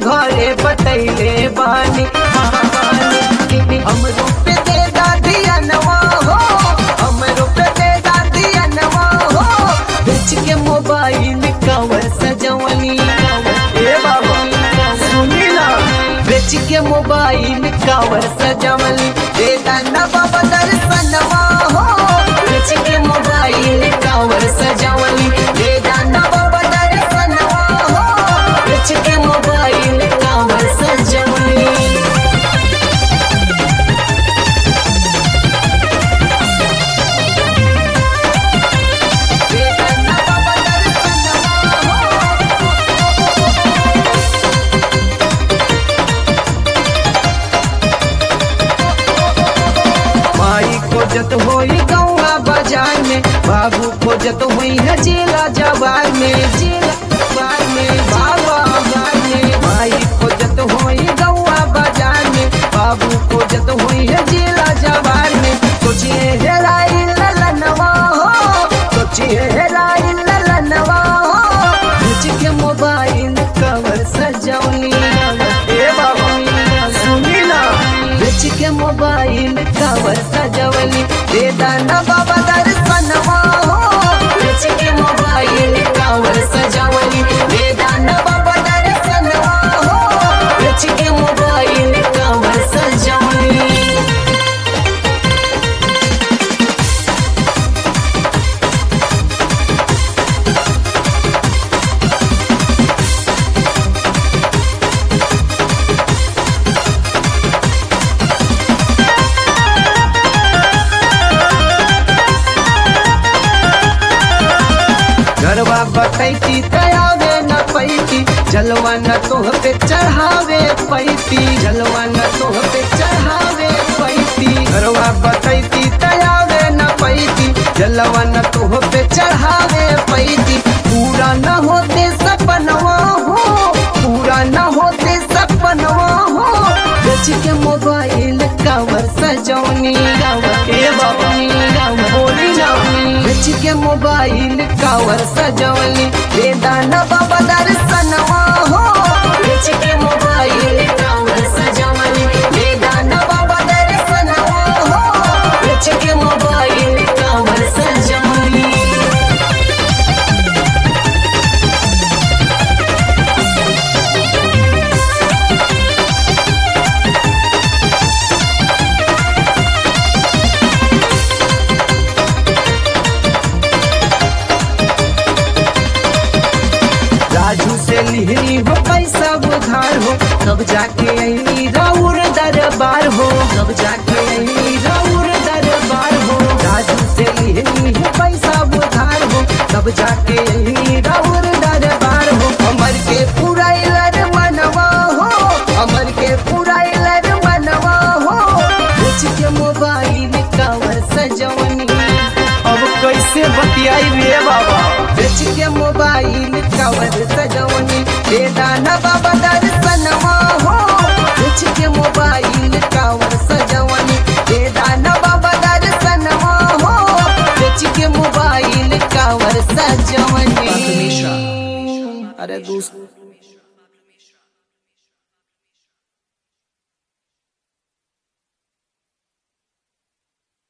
घरे बतैले बानी हमरो पे दे दादिया नवा हो, हमरो पे दे दादिया नवा हो। बेच के मोबाइल कवर सजवनी ए बाबा सुनी ना, बेच के मोबाइल कवर सजवनी दे दाना बाबा दर्शनवा हो। बेच के मोबाइल कवर सजवनी दे दाना बाबा दर्शनवा हो। बेच के मोबाइल कवर सजवनी खोजत होई गौवा बाजार में, बाबू खोजत होई है जिला जवार में, जिला जवार में बाबा बाजार में। भाई खोजत होई गौवा बाजार में, बाबू खोजत होई है जिला जवार में। सोचिए हेराई ललनवा हो, सोचिए हेराई ललनवा हो। बेच के मोबाइल कवर सजवनी ए बाबा सुनी ना, बेच के मोबाइल कवर सजवनी दे दाना बाबा दर्शनवा हो। बेच के मोबाइल कवर सजवनी दे दाना बाबा दर्शनवा हो। बेच के मोबाइल कवर सजवनी घरवा बतैती तयावे न पैती, जलवा न तोह पे चढ़ावे पैती, जलवा न तोह पे चढ़ावे पैती। घरवा बतैती तयावे न पैती, जलवा न तोह पे चढ़ावे पैती। पूरा न होते सपनवा हो, पूरा न होते सपनवा हो। बेच के मोबाइल कवर सजवनी ए बाबा बोली ना, बेच के मोबाइल कवर सजवनी दे दाना बाबा दर्शनवा हो। बेच के मोबाइल कवर सजवनी दे दाना बाबा दर्शनवा हो। बेच के मोबाइल कवर सजवनी राजू से लिहरी हो पैसा उधार हो, तब जाके अली राउर दरबार हो, तब जाके अली राउर दरबार हो। राजू से लिहरी हो पैसा उधार हो, तब जाके अली राउर दरबार हो। अमर के पुराइलर मनवा हो, अमर के पुराइलर मनवा हो। बेच के मोबाइल कवर सजवनी अब कैसे बतियाई रे बाबा। बेच के मोबाइल कवर सजवनी दे दाना बाबा दर्शनवा हो। बेच के मोबाइल कवर सजवनी दे दाना बाबा दर्शनवा हो। बेच के मोबाइल कवर सजवनी। अरे दोस्त